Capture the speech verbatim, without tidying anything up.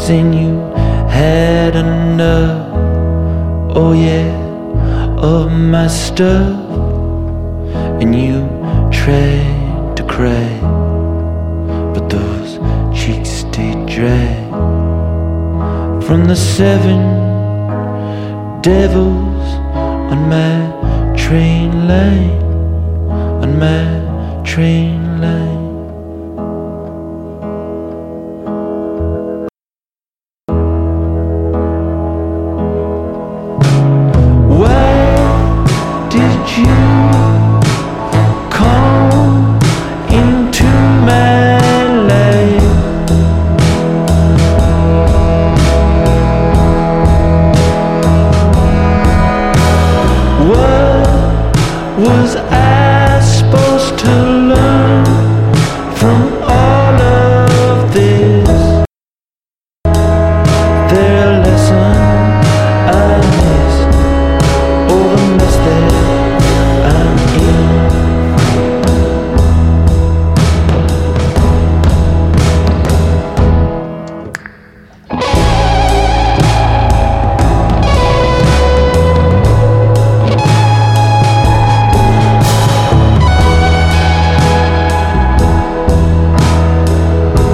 then you had enough, oh yeah, of my stuff. And you tried to cry, but those cheeks stayed dry. From the seven devils on my train line, on my train line.